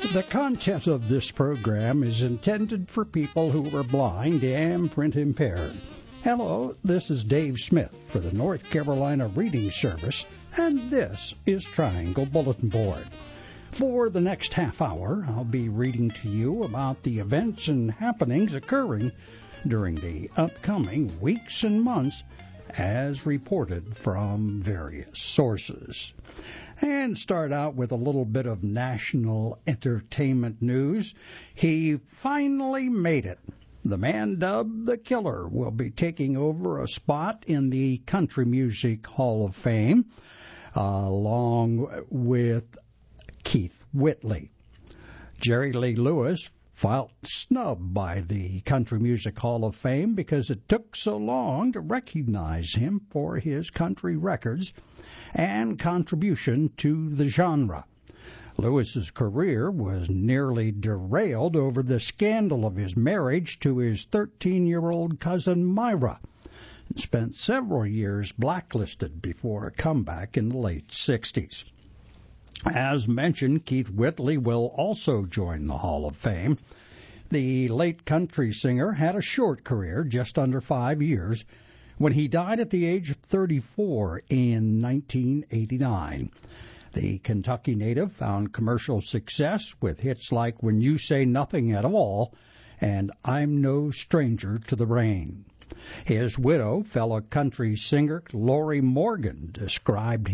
The content of this program is intended for people who are blind and print impaired. Hello, this is Dave Smith for the North Carolina Reading Service, and this is Triangle Bulletin Board. For the next half hour, I'll be reading to you about the events and happenings occurring during the upcoming weeks and months as reported from various sources. And start out with a little bit of national entertainment news. He finally made it. The man dubbed The Killer will be taking over a spot in the Country Music Hall of Fame, along with Keith Whitley. Jerry Lee Lewis felt snubbed by the Country Music Hall of Fame because it took so long to recognize him for his country records and contribution to the genre. Lewis's career was nearly derailed over the scandal of his marriage to his 13-year-old cousin Myra, and spent several years blacklisted before a comeback in the late 60s. As mentioned, Keith Whitley will also join the Hall of Fame. The late country singer had a short career, just under 5 years, when he died at the age of 34 in 1989. The Kentucky native found commercial success with hits like When You Say Nothing at All and I'm No Stranger to the Rain. His widow, fellow country singer Lorrie Morgan, described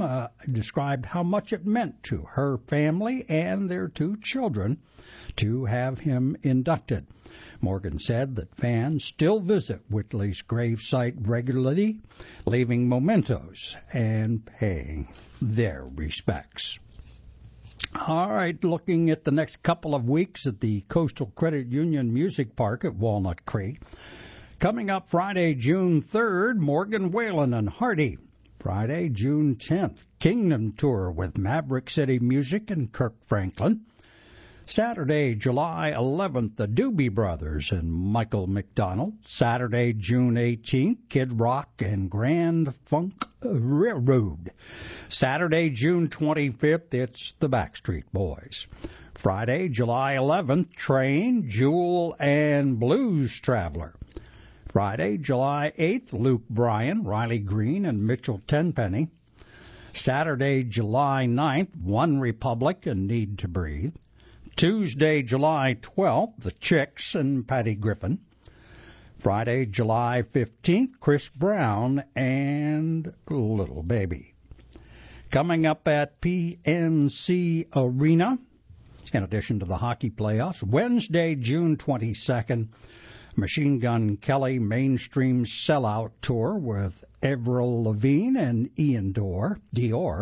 how much it meant to her family and their 2 children to have him inducted. Morgan said that fans still visit Whitley's gravesite regularly, leaving mementos and paying their respects. All right, looking at the next couple of weeks at the Coastal Credit Union Music Park at Walnut Creek. Coming up Friday, June 3rd, Morgan Wallen and Hardy. Friday, June 10th, Kingdom Tour with Maverick City Music and Kirk Franklin. Saturday, July 11th, the Doobie Brothers and Michael McDonald. Saturday, June 18th, Kid Rock and Grand Funk Railroad. Saturday, June 25th, it's the Backstreet Boys. Friday, July 11th, Train, Jewel, and Blues Traveler. Friday, July 8th, Luke Bryan, Riley Green, and Mitchell Tenpenny. Saturday, July 9th, One Republic and Need to Breathe. Tuesday, July 12th, The Chicks and Patty Griffin. Friday, July 15th, Chris Brown and Little Baby. Coming up at PNC Arena, in addition to the hockey playoffs, Wednesday, June 22nd, Machine Gun Kelly Mainstream Sellout Tour with Avril Lavigne and Ian Dior.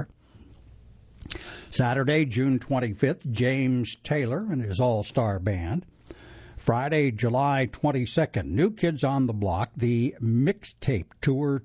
Saturday, June 25th, James Taylor and his all-star band. Friday, July 22nd, New Kids on the Block, the Mixtape Tour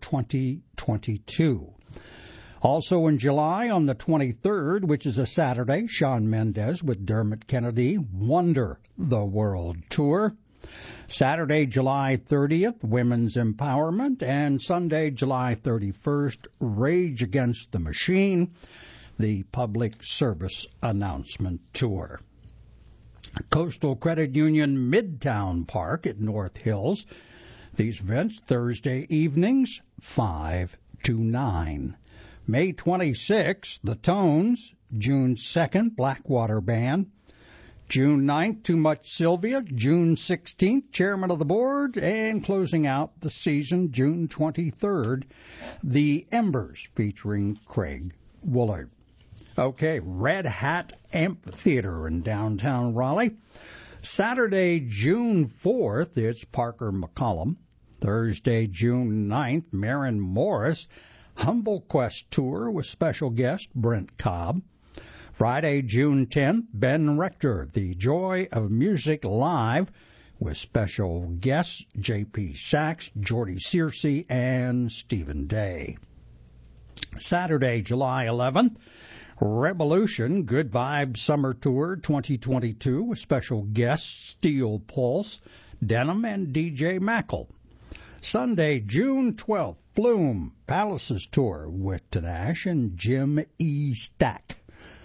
2022. Also in July, on the 23rd, which is a Saturday, Shawn Mendes with Dermot Kennedy, Wonder the World Tour. Saturday, July 30th, Women's Empowerment, and Sunday, July 31st, Rage Against the Machine, the Public Service Announcement Tour. Coastal Credit Union Midtown Park at North Hills. These events Thursday evenings, 5 to 9. May 26th, The Tones. June 2nd, Blackwater Band. June 9th, Too Much Sylvia. June 16th, Chairman of the Board. And closing out the season, June 23rd, The Embers featuring Craig Woolard. Okay, Red Hat Amphitheater in downtown Raleigh. Saturday, June 4th, it's Parker McCollum. Thursday, June 9th, Maren Morris. Humble Quest Tour with special guest Brent Cobb. Friday, June 10th, Ben Rector, The Joy of Music Live, with special guests J.P. Sachs, Jordy Searcy, and Stephen Day. Saturday, July 11th, Revolution Good Vibes Summer Tour 2022 with special guests Steel Pulse, Denim, and DJ Mackle. Sunday, June 12th, Flume Palaces Tour with Tanash and Jim E. Stack.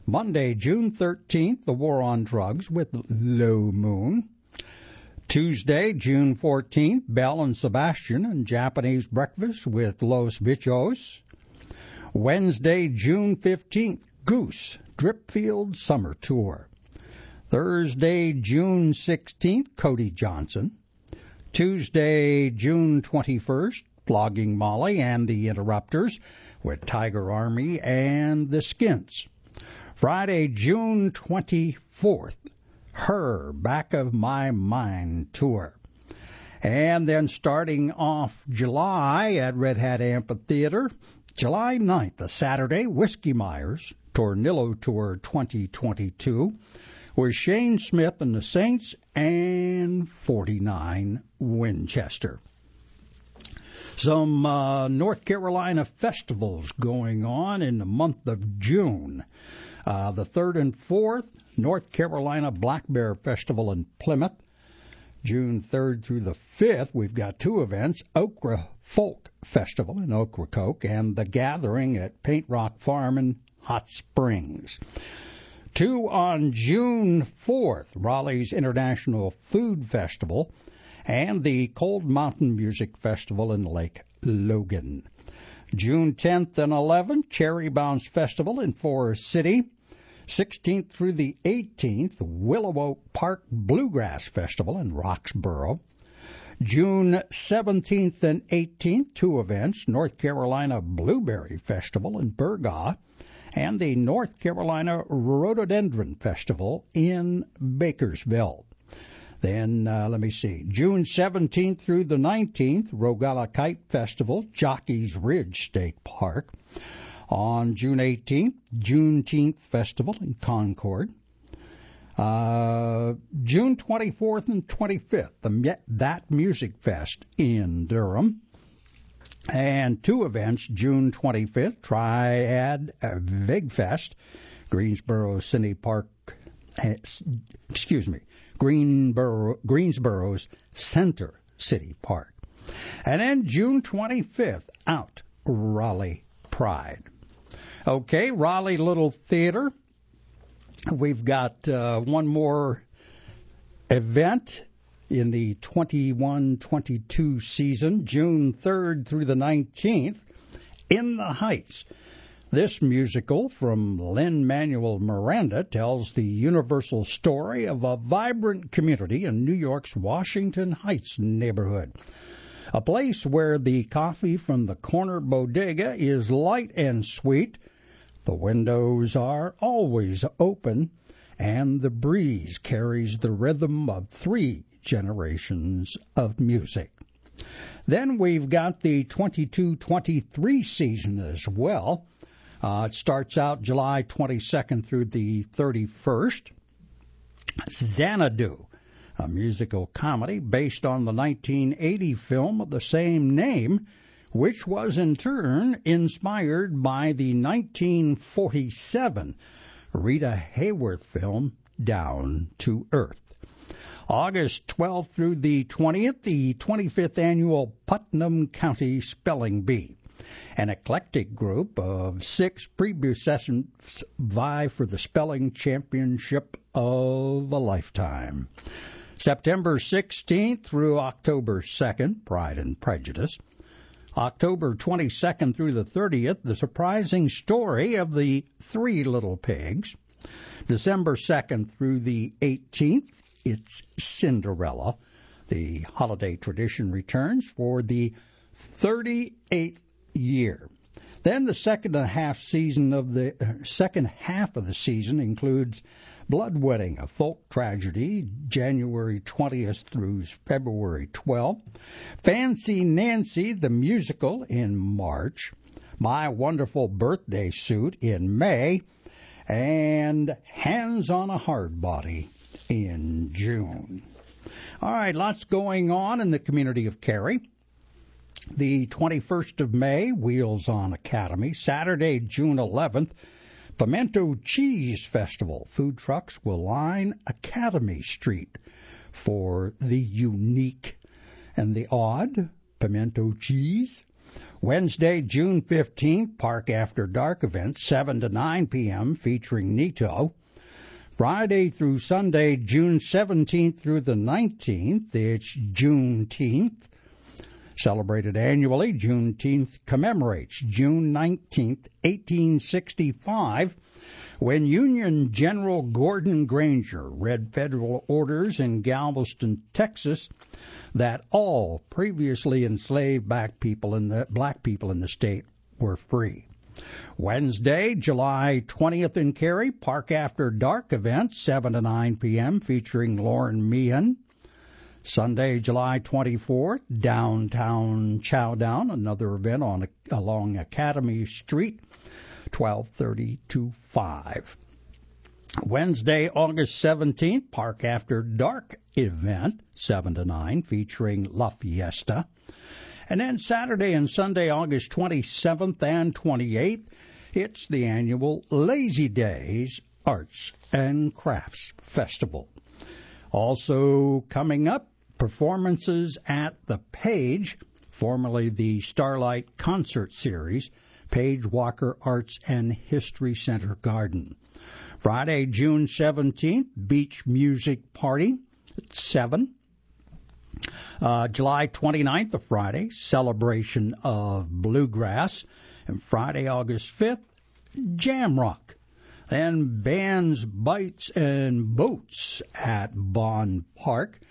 Monday, June 13th, The War on Drugs with Low Moon. Tuesday, June 14th, Belle and Sebastian and Japanese Breakfast with Los Bichos. Wednesday, June 15th, Goose, Dripfield Summer Tour. Thursday, June 16th, Cody Johnson. Tuesday, June 21st, Flogging Molly and the Interrupters with Tiger Army and the Skins. Friday, June 24th, Her Back of My Mind Tour. And then starting off July at Red Hat Amphitheater, July 9th, a Saturday, Whiskey Myers, Tornillo Tour 2022, with Shane Smith and the Saints and 49 Winchester. Some North Carolina festivals going on in the month of June. The 3rd and 4th, North Carolina Black Bear Festival in Plymouth. June 3rd through the 5th, we've got two events, Okra Folk Festival in Ocracoke and The Gathering at Paint Rock Farm in Hot Springs. Two on June 4th, Raleigh's International Food Festival and the Cold Mountain Music Festival in Lake Logan. June 10th and 11th, Cherry Bounce Festival in Forest City. 16th through the 18th, Willow Oak Park Bluegrass Festival in Roxborough. June 17th and 18th, two events, North Carolina Blueberry Festival in Burgaw and the North Carolina Rhododendron Festival in Bakersville. Then, June 17th through the 19th, Rogala Kite Festival, Jockey's Ridge State Park. On June 18th, Juneteenth Festival in Concord. June 24th and 25th, That Music Fest in Durham. And two events, June 25th, Triad Vigfest, Greensboro's Center City Park. And then June 25th, Out Raleigh Pride. Okay, Raleigh Little Theater. We've got one more event in the 21-22 season, June 3rd through the 19th, In the Heights. This musical from Lin-Manuel Miranda tells the universal story of a vibrant community in New York's Washington Heights neighborhood. A place where the coffee from the corner bodega is light and sweet, the windows are always open, and the breeze carries the rhythm of 3 generations of music. Then we've got the 22-23 season as well. It starts out July 22nd through the 31st. Xanadu, a musical comedy based on the 1980 film of the same name, which was in turn inspired by the 1947 Rita Hayworth film Down to Earth. August 12th through the 20th, the 25th annual Putnam County Spelling Bee. An eclectic group of 6 previous sessions vie for the spelling championship of a lifetime. September 16th through October 2nd, Pride and Prejudice. October 22nd through the 30th, The Surprising Story of the 3 Little Pigs. December 2nd through the 18th, it's Cinderella. The holiday tradition returns for the 38th year. Then the second half of the season includes Blood Wedding, a folk tragedy, January 20th through February 12th. Fancy Nancy, the musical, in March. My Wonderful Birthday Suit in May. And Hands on a Hard Body in June. All right, lots going on in the community of Cary. The 21st of May, Wheels on Academy. Saturday, June 11th, Pimento Cheese Festival. Food trucks will line Academy Street for the unique and the odd pimento cheese. Wednesday, June 15th, Park After Dark event, 7 to 9 p.m., featuring Nito. Friday through Sunday, June 17th through the 19th, it's Juneteenth. Celebrated annually, Juneteenth commemorates June 19th, 1865, when Union General Gordon Granger read federal orders in Galveston, Texas, that all previously enslaved black people in the state were free. Wednesday, July 20th in Cary, Park After Dark event, 7 to 9 p.m., featuring Lauren Meehan. Sunday, July 24th, Downtown Chowdown, another event along Academy Street, 12:30 to 5. Wednesday, August 17th, Park After Dark event, 7 to 9, featuring La Fiesta. And then Saturday and Sunday, August 27th and 28th, it's the annual Lazy Days Arts and Crafts Festival. Also coming up, performances at the Page, formerly the Starlight Concert Series, Page Walker Arts and History Center Garden. Friday, June 17th, Beach Music Party at 7. July 29th, a Friday, celebration of bluegrass. And Friday, August 5th, Jam Rock. Then Bands, Bites, and Boats at Bond Park.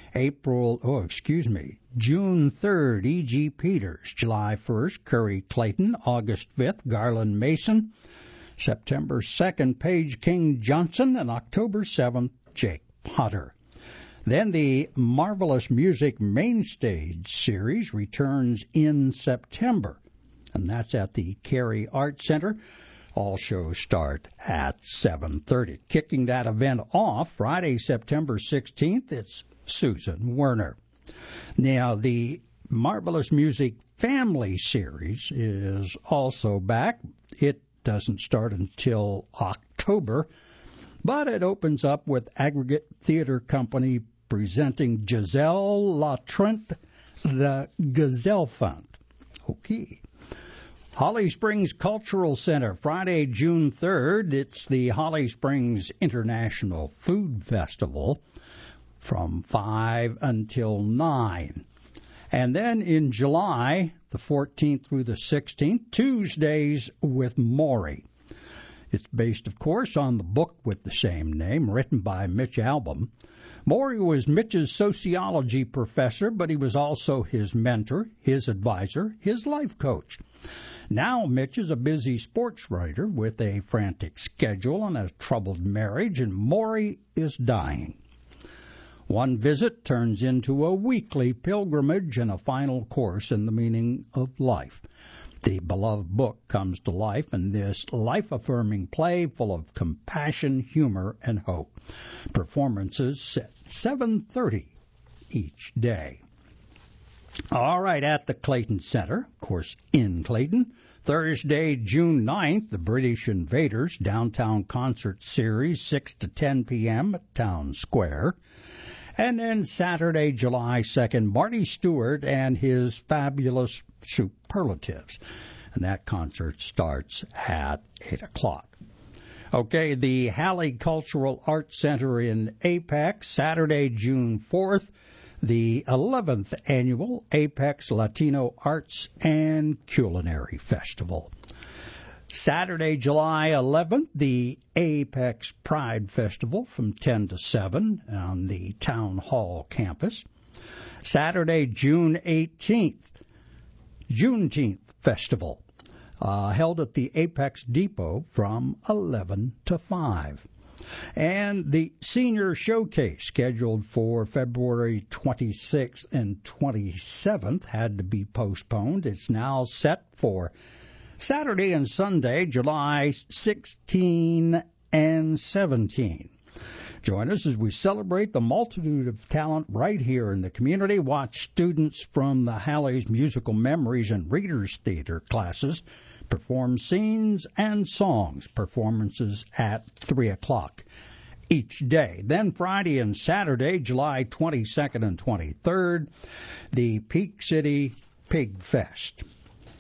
June 3rd, E.G. Peters. July 1st, Curry Clayton. August 5th, Garland Mason. September 2nd, Paige King Johnson. And October 7th, Jake Potter. Then the Marvelous Music Mainstage Series returns in September, and that's at the Cary Art Center. All shows start at 7:30. Kicking that event off, Friday, September 16th, it's Susan Werner. Now, the Marvelous Music Family Series is also back. It doesn't start until October, but it opens up with Aggregate Theater Company presenting Giselle Latrent, the Gazelle Fund. Okay. Holly Springs Cultural Center, Friday, June 3rd. It's the Holly Springs International Food Festival from 5 until 9. And then in July, the 14th through the 16th, Tuesdays with Maury. It's based, of course, on the book with the same name, written by Mitch Albom. Maury was Mitch's sociology professor, but he was also his mentor, his advisor, his life coach. Now Mitch is a busy sports writer with a frantic schedule and a troubled marriage, and Maury is dying. One visit turns into a weekly pilgrimage and a final course in the meaning of life. The beloved book comes to life in this life-affirming play full of compassion, humor, and hope. Performances at 7:30 each day. All right, at the Clayton Center, of course, in Clayton, Thursday, June 9th, the British Invaders Downtown Concert Series, 6 to 10 p.m. at Town Square. And then Saturday, July 2nd, Marty Stewart and his Fabulous Superlatives. And that concert starts at 8 o'clock. Okay, the Halley Cultural Arts Center in Apex, Saturday, June 4th, the 11th Annual Apex Latino Arts and Culinary Festival. Saturday, July 11th, the Apex Pride Festival from 10 to 7 on the Town Hall campus. Saturday, June 18th, Juneteenth Festival, held at the Apex Depot from 11 to 5. And the Senior Showcase, scheduled for February 26th and 27th, had to be postponed. It's now set for Saturday and Sunday, July 16 and 17. Join us as we celebrate the multitude of talent right here in the community. Watch students from the Halley's Musical Memories and Readers Theater classes perform scenes and songs. Performances at 3 o'clock each day. Then Friday and Saturday, July 22nd and 23rd, the Peak City Pig Fest.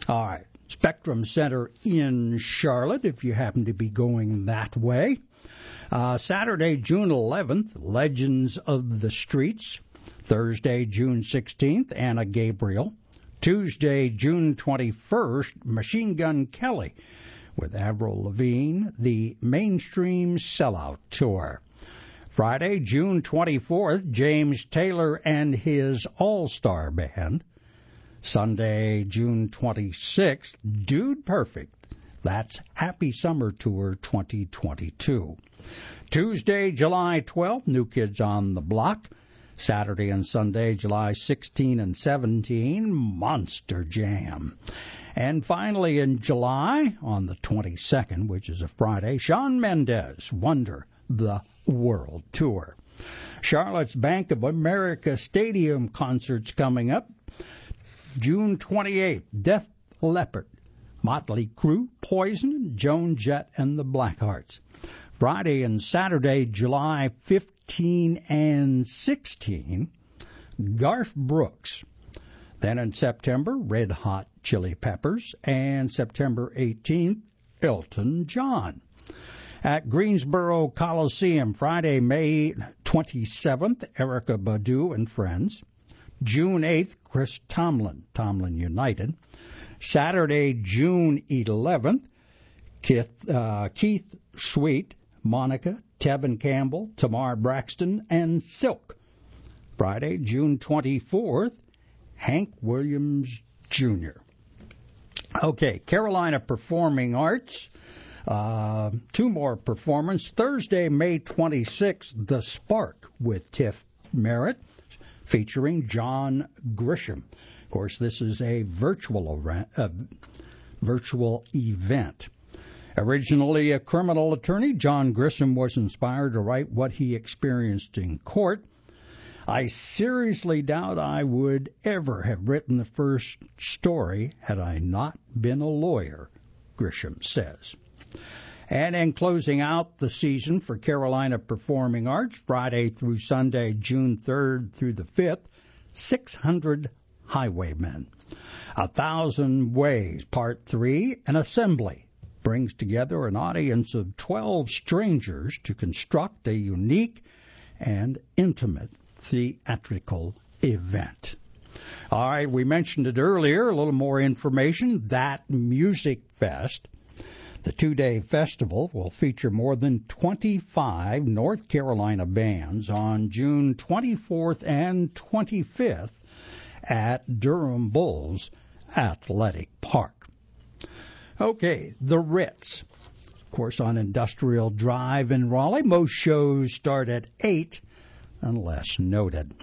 All right. Spectrum Center in Charlotte, if you happen to be going that way. Saturday, June 11th, Legends of the Streets. Thursday, June 16th, Anna Gabriel. Tuesday, June 21st, Machine Gun Kelly with Avril Lavigne, the Mainstream Sellout Tour. Friday, June 24th, James Taylor and his All-Star Band. Sunday, June 26th, Dude Perfect. That's Happy Summer Tour 2022. Tuesday, July 12th, New Kids on the Block. Saturday and Sunday, July 16 and 17, Monster Jam. And finally in July, on the 22nd, which is a Friday, Shawn Mendes, Wonder the World Tour. Charlotte's Bank of America Stadium concerts coming up. June 28th, Def Leppard, Motley Crue, Poison, Joan Jett, and the Blackhearts. Friday and Saturday, July 15 and 16, Garth Brooks. Then in September, Red Hot Chili Peppers, and September 18th, Elton John. At Greensboro Coliseum, Friday, May 27th, Erykah Badu and Friends. June 8th, Chris Tomlin, Tomlin United. Saturday, June 11th, Keith Sweet, Monica, Tevin Campbell, Tamar Braxton, and Silk. Friday, June 24th, Hank Williams Jr. Okay, Carolina Performing Arts. Two more performances. Thursday, May 26th, The Spark with Tiff Merritt, featuring John Grisham. Of course, this is a virtual event. Originally a criminal attorney, John Grisham was inspired to write what he experienced in court. I seriously doubt I would ever have written the first story had I not been a lawyer, Grisham says. And in closing out the season for Carolina Performing Arts, Friday through Sunday, June 3rd through the 5th, 600 Highwaymen. 1,000 Ways, Part 3, an assembly brings together an audience of 12 strangers to construct a unique and intimate theatrical event. All right, we mentioned it earlier, a little more information. That Music Fest, the two-day festival, will feature more than 25 North Carolina bands on June 24th and 25th at Durham Bulls Athletic Park. Okay, the Ritz, of course, on Industrial Drive in Raleigh. Most shows start at 8, unless noted.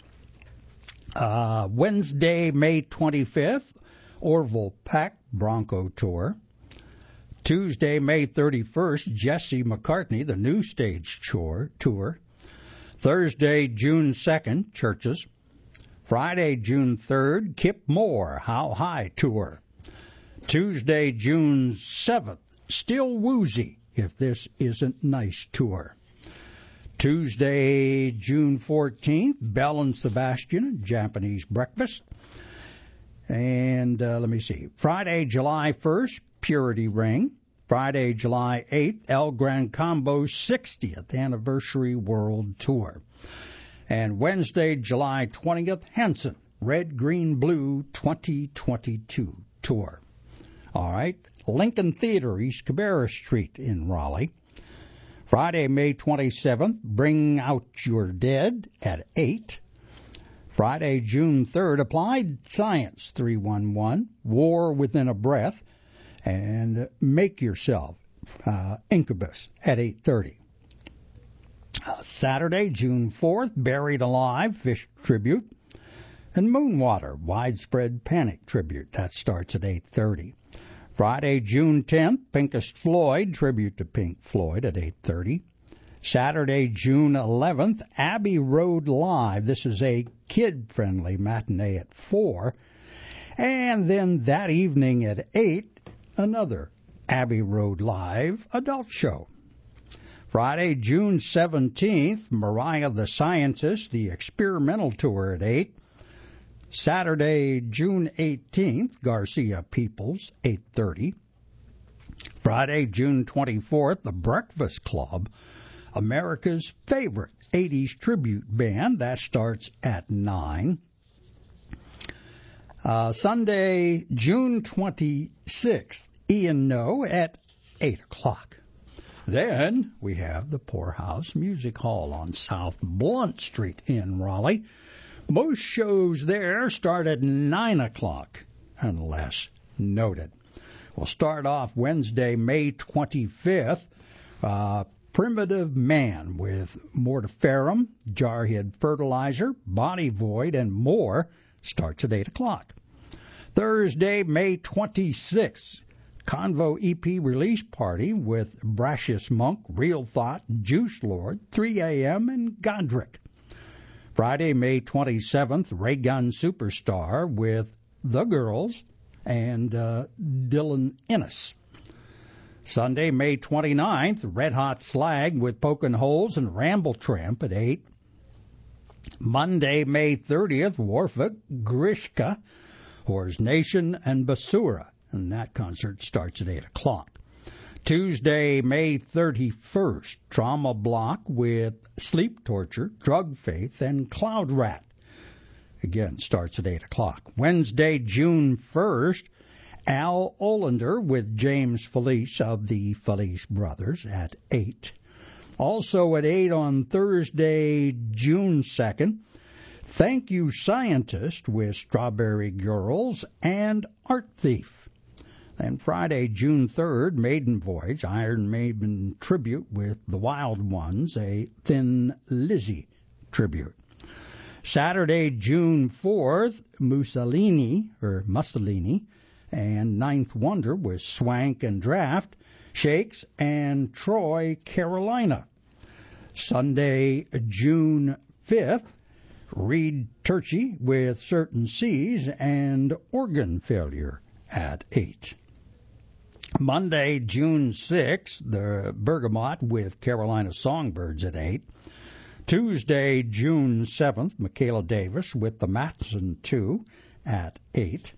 Wednesday, May 25th, Orville Peck Bronco Tour. Tuesday, May 31st, Jesse McCartney, the New Stage Tour. Thursday, June 2nd, Churches. Friday, June 3rd, Kip Moore, How High Tour. Tuesday, June 7th, Still Woozy, If This Isn't Nice Tour. Tuesday, June 14th, Belle and Sebastian, Japanese Breakfast. And Friday, July 1st, Purity Ring. Friday, July 8th, El Gran Combo's 60th Anniversary World Tour. And Wednesday, July 20th, Hanson, Red, Green, Blue 2022 Tour. All right, Lincoln Theater, East Cabarrus Street in Raleigh. Friday, May 27th, Bring Out Your Dead at 8. Friday, June 3rd, Applied Science 311, War Within a Breath, and Make Yourself, Incubus at 8:30. Saturday, June 4th, Buried Alive, Fish Tribute, and Moonwater, Widespread Panic Tribute. That starts at 8:30. Friday, June 10th, Pinkest Floyd, Tribute to Pink Floyd at 8:30. Saturday, June 11th, Abbey Road Live. This is a kid-friendly matinee at 4. And then that evening at 8, another Abbey Road Live adult show. Friday, June 17th, Mariah the Scientist, the Experimental Tour at 8. Saturday, June 18th, Garcia Peoples, 8:30. Friday, June 24th, The Breakfast Club, America's favorite 80s tribute band. That starts at 9. Sunday, June 26th, Ian No at 8 o'clock. Then we have the Poorhouse Music Hall on South Blunt Street in Raleigh. Most shows there start at 9 o'clock, unless noted. We'll start off Wednesday, May 25th, Primitive Man with Mortiferum, Jarhead Fertilizer, Body Void, and more starts at 8 o'clock. Thursday, May 26th, Convo EP release party with Brashius Monk, Real Thought, Juice Lord, 3 a.m., and Godric. Friday, May 27th, Ray Gun Superstar with The Girls and Dylan Ennis. Sunday, May 29th, Red Hot Slag with Pokin' Holes and Ramble Tramp at 8. Monday, May 30th, Warfik, Grishka, Whores Nation, and Basura. And that concert starts at 8 o'clock. Tuesday, May 31st, Trauma Block with Sleep Torture, Drug Faith, and Cloud Rat. Again, starts at 8 o'clock. Wednesday, June 1st, Al Olander with James Felice of the Felice Brothers at 8. Also at 8 on Thursday, June 2nd, Thank You Scientist with Strawberry Girls and Art Thief. Then Friday, June 3rd, Maiden Voyage, Iron Maiden tribute with The Wild Ones, a Thin Lizzy tribute. Saturday, June 4th, Mussolini, and Ninth Wonder with Swank and Draft, Shakes, and Troy, Carolina. Sunday, June 5th, Reed Turchi with Certain Seas and Organ Failure at 8. Monday, June 6th, the Bergamot with Carolina Songbirds at 8. Tuesday, June 7th, Michaela Davis with the Matson 2 at 8.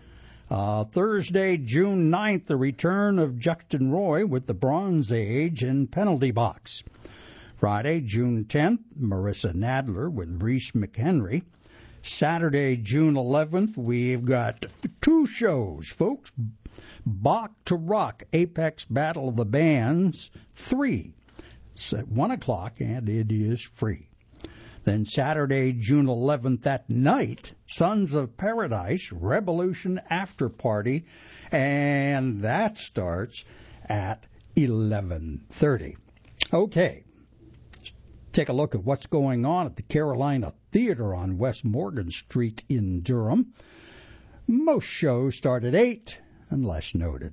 Thursday, June 9th, the return of Juxton Roy with the Bronze Age and Penalty Box. Friday, June 10th, Marissa Nadler with Reese McHenry. Saturday, June 11th, we've got 2 shows, folks. Bach to Rock, Apex Battle of the Bands 3. It's at 1 o'clock, and it is free. Then Saturday, June 11th at night, Sons of Paradise, Revolution After Party, and that starts at 11:30. Okay, take a look at what's going on at the Carolina Theater on West Morgan Street in Durham. Most shows start at 8, unless noted.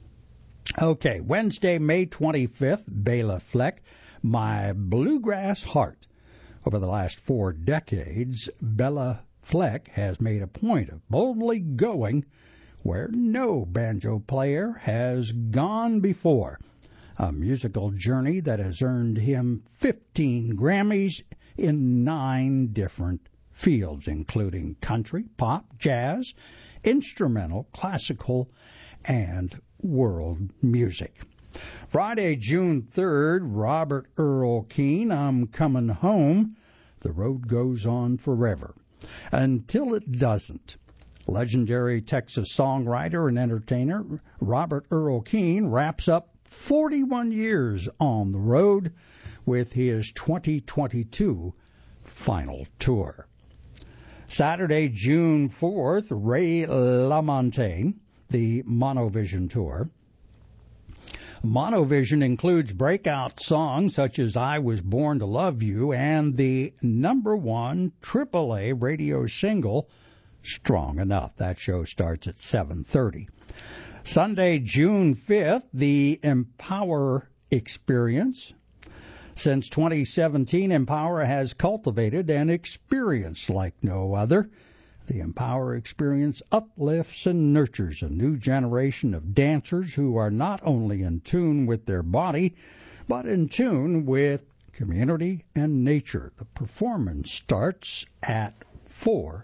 Okay, Wednesday, May 25th, Bela Fleck, My Bluegrass Heart. Over the last 4 decades, Bela Fleck has made a point of boldly going where no banjo player has gone before. A musical journey that has earned him 15 Grammys in 9 different fields, including country, pop, jazz, instrumental, classical, and world music. Friday, June 3rd, Robert Earl Keen, I'm Coming Home. The road goes on forever. Until it doesn't. Legendary Texas songwriter and entertainer Robert Earl Keen wraps up 41 years on the road with his 2022 final tour. Saturday, June 4th, Ray LaMontagne, the Monovision Tour. Monovision includes breakout songs such as I Was Born to Love You and the #1 AAA radio single, Strong Enough. That show starts at 7:30. Sunday, June 5th, the Empower Experience. Since 2017, Empower has cultivated an experience like no other. The Empower Experience uplifts and nurtures a new generation of dancers who are not only in tune with their body, but in tune with community and nature. The performance starts at 4:15.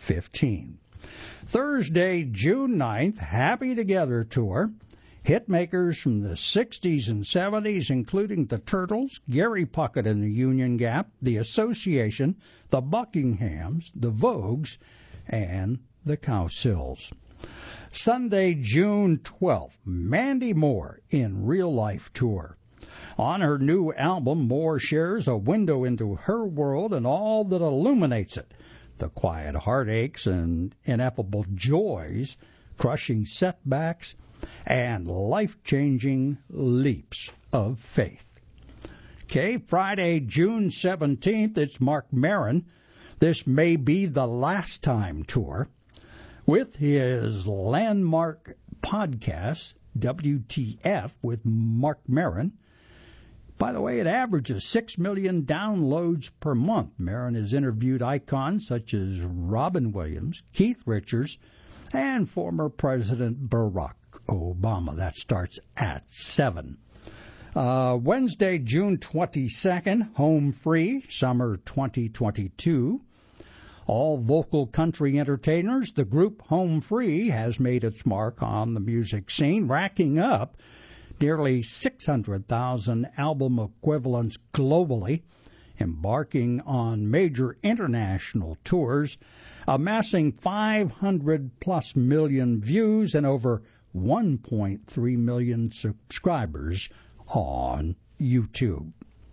15. Thursday, June 9th, Happy Together Tour. Hitmakers from the 60s and 70s, including the Turtles, Gary Puckett and the Union Gap, the Association, the Buckinghams, the Vogues, and the Cowsills. Sunday, June 12th, Mandy Moore in Real Life Tour. On her new album, Moore shares a window into her world and all that illuminates it, the quiet heartaches and ineffable joys, crushing setbacks, and life-changing leaps of faith. Okay, Friday, June 17th, it's Marc Maron. This May Be the Last Time tour with his landmark podcast, WTF with Marc Maron. By the way, it averages 6 million downloads per month. Maron has interviewed icons such as Robin Williams, Keith Richards, and former President Barack Obama. That starts at 7. Wednesday, June 22nd, Home Free, Summer 2022. All vocal country entertainers, the group Home Free has made its mark on the music scene, racking up nearly 600,000 album equivalents globally, embarking on major international tours, amassing 500+ million views and over 1.3 million subscribers on YouTube.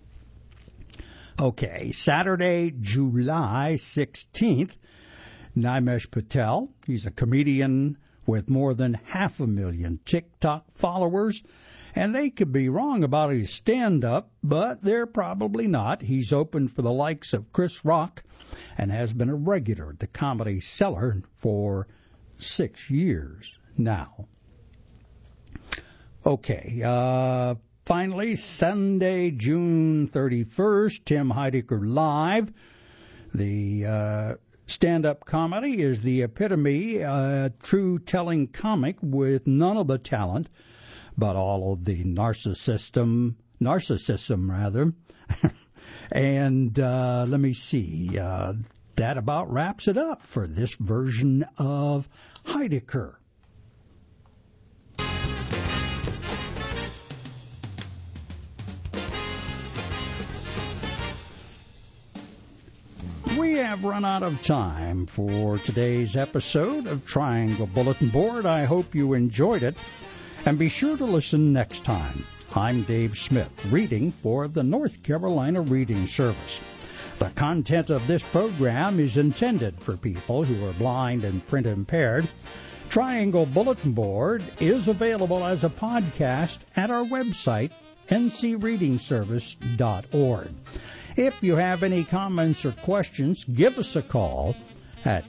Okay, Saturday, July 16th, Nimesh Patel. He's a comedian with more than 500,000 TikTok followers, and they could be wrong about his stand-up, but they're probably not. He's opened for the likes of Chris Rock and has been a regular at the Comedy Cellar for 6 years now. Okay, finally, Sunday, June 31st, Tim Heidecker Live. The stand-up comedy is the epitome, true telling comic with none of the talent, but all of the narcissism rather. And let me see, that about wraps it up for this version of Heidecker. We have run out of time for today's episode of Triangle Bulletin Board. I hope you enjoyed it, and be sure to listen next time. I'm Dave Smith, reading for the North Carolina Reading Service. The content of this program is intended for people who are blind and print impaired. Triangle Bulletin Board is available as a podcast at our website, ncreadingservice.org. If you have any comments or questions, give us a call at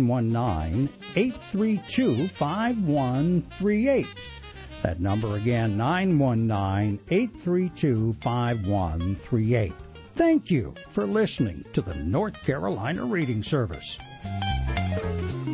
919-832-5138. That number again, 919-832-5138. Thank you for listening to the North Carolina Reading Service.